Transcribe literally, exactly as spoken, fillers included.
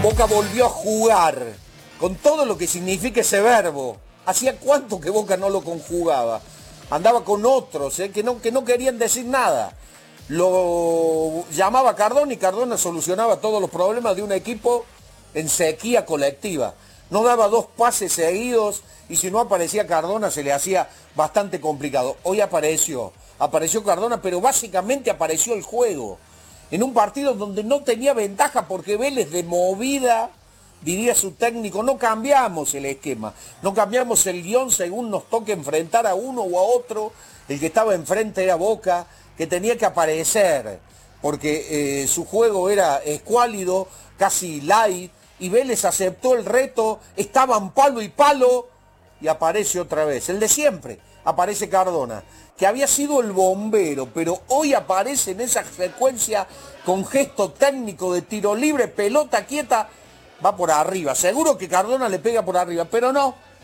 Boca volvió a jugar, con todo lo que significa ese verbo. ¿Hacía cuánto que Boca no lo conjugaba? Andaba con otros, ¿eh? que, no, que no querían decir nada. Lo llamaba Cardona y Cardona solucionaba todos los problemas de un equipo en sequía colectiva. No daba dos pases seguidos y si no aparecía Cardona se le hacía bastante complicado. Hoy apareció, apareció Cardona, pero básicamente apareció el juego. En un partido donde no tenía ventaja porque Vélez de movida, diría su técnico, no cambiamos el esquema, no cambiamos el guión según nos toque enfrentar a uno o a otro. El que estaba enfrente era Boca, que tenía que aparecer, porque eh, su juego era escuálido, casi light, y Vélez aceptó el reto, estaban palo y palo, y aparece otra vez, el de siempre, aparece Cardona, que había sido el bombero, pero hoy aparece en esa secuencia con gesto técnico de tiro libre, pelota quieta, va por arriba. Seguro que Cardona le pega por arriba, pero no,